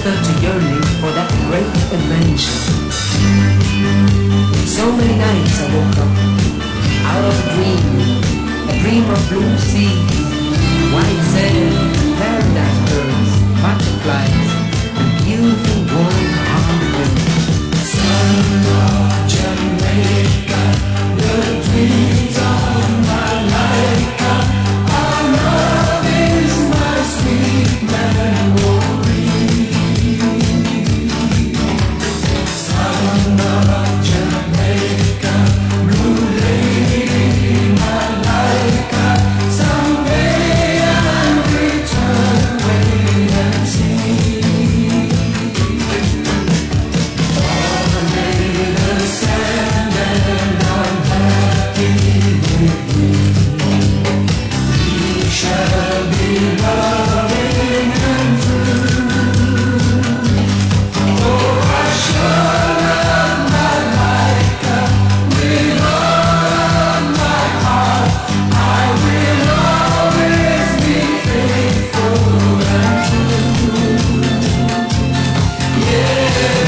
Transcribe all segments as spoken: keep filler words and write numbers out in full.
felt a yearning for that great adventure. So many nights I woke up out of a dream, a dream of blue sea, white sand, paradise birds, butterflies, and beautiful warm hearted women. Sun of Jamaica, the dreams of my life. Our love is my sweet memory. Sun of Jamaica, blue lady, my life. Someday I'll return, wait and see. All the sand and I'm happy with you. We shall be loving and true. Oh, I shall love my life with all of my heart. I will always be faithful and true. Yeah,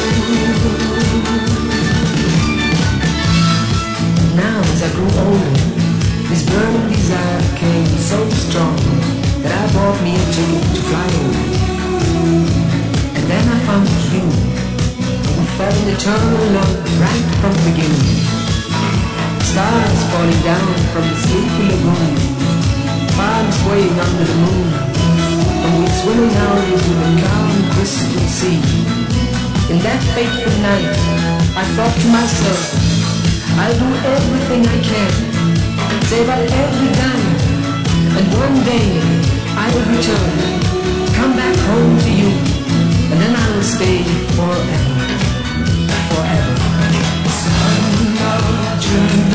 true. Now as I grew older, this burning desire became so strong that I bought me a ticket to fly over. And then I found you. We fell in eternal love right from the beginning. Stars falling down from the sleepy lagoon, palms swaying under the moon, and we swimming out into the calm crystal sea. In that fateful night, I thought to myself, I'll do everything I can, save up every dime, and one day I will return, come back home to you, and then I will stay forever, forever. Sun of June.